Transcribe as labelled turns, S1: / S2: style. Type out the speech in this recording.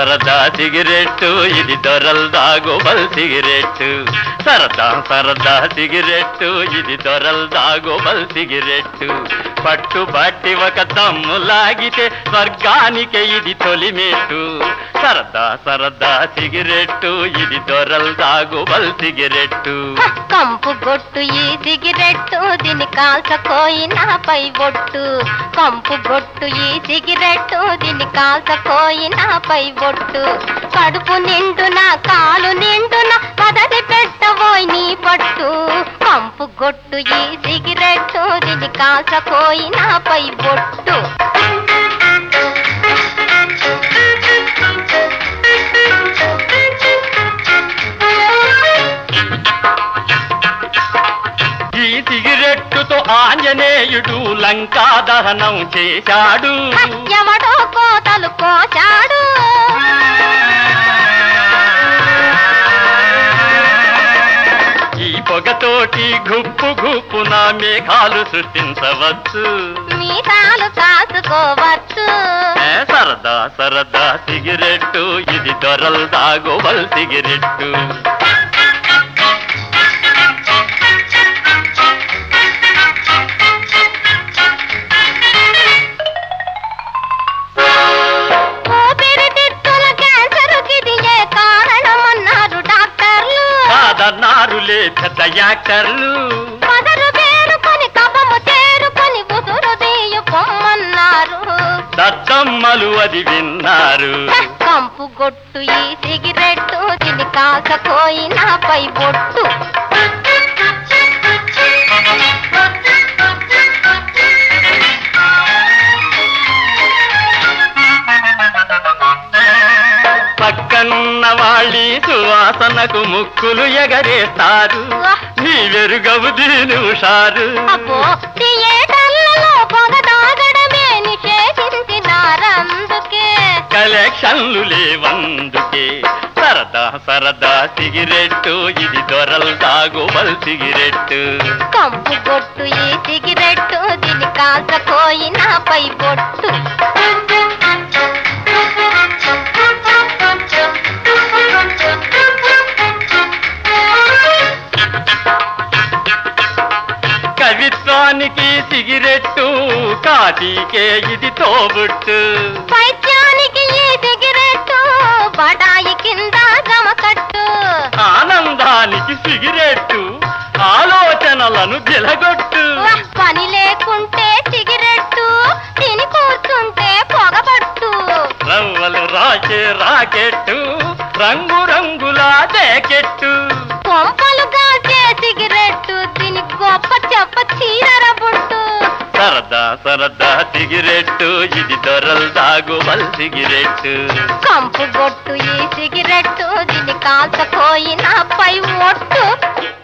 S1: సరదా సిగరెట్టు ఇది దొరల్ దాగోబల్ సిగరెట్టు సరదా సరదా సిగరెట్టు ఇది దొరల్ దాగోబల్ సిగరెట్టు పట్టు బట్టి ఒక దమ్ము లాగితే స్వర్గానికే ఇది తొలిమెట్టు సరదా సరదా సిగరెట్టు ఇది దొరల్ దాగోబల్ సిగరెట్టు
S2: కంపు గొట్టు ఈ సిగరెట్టు దీని కాల్చకోయి నాపై బొట్టు కంపు గొట్టు ఈ సిగరెట్టు దీని కాల్చకోయి నాపై బొట్టు కడుపు నిండున కాలు నిండున పదది పెట్టబోయి నీ పట్టు కంపు గొట్టు ఈ సిగరెట్టు దీని కాల్చకోయి నాపై బొట్టు
S1: ఈ సిగరెట్టుతో ఆంజనేయుడు లంకా దహనం చేశాడు
S2: ఎవడో కోతలు కోశాడు
S1: ఈ పొగతోటి గుప్పు గుప్పున మేఘాలు సృష్టించవచ్చు
S2: మీసాలు కాసుకోవచ్చు
S1: సరదా సరదా సిగరెట్టు ఇది దొరల్ దాగోబల్ సిగరెట్టు కాదన్నారులే పెద్ద యాక్టర్లు
S2: మదరు వేరుకొని కబము చేరుకొని బుదురు దీయు పొమ్మన్నారు
S1: దద్దమ్మలు అది విన్నారు
S2: కంపు గొట్టు ఈ సిగరెట్టు దీని కాకపోయి నాపై బొట్టు
S1: పక్కనున్న వాళ్ళి సువాసనకు ముక్కులు ఎగరేస్తారు నీ వెరుగవు దీని హుషారు
S2: అబ్బో థియేటర్లలో పొగ తాగడమే నిషేధించినారందుకే
S1: కలెక్షన్లు లేవందుకే సరదా సరదా సిగరెట్టు ఇది దొరల్ దాగోబల్ సిగరెట్టు
S2: కంపు గొట్టు ఈ సిగరెట్టు దీని కాల్చకోయి నాపై బొట్టు
S1: కవిత్వానికి సిగరెట్టు కాటికే ఇది తోబుట్టు
S2: పైత్యానికి ఈ సిగరెట్టు బడాయి కింద జమకట్టు
S1: ఆనందానికి సిగరెట్టు ఆలోచనలను దిలగొట్టు
S2: పని లేకుంటే సిగరెట్టు తిని కూర్చుంటే పొగబట్టు
S1: రవ్వలు రాసే రాకెట్టు రంగు రంగుల జాకెట్టు
S2: కొంపలు కాచే సిగరెట్టు తిని గొప్ప చెప్ప చీరర బొట్టు
S1: సరదా సరదా సిగరెట్టు ఇది దొరల్ దాగోబల్ సిగరెట్టు
S2: కంపు గొట్టు ఈ సిగరెట్టు దీని కాల్చకోయి నాపై ఒట్టు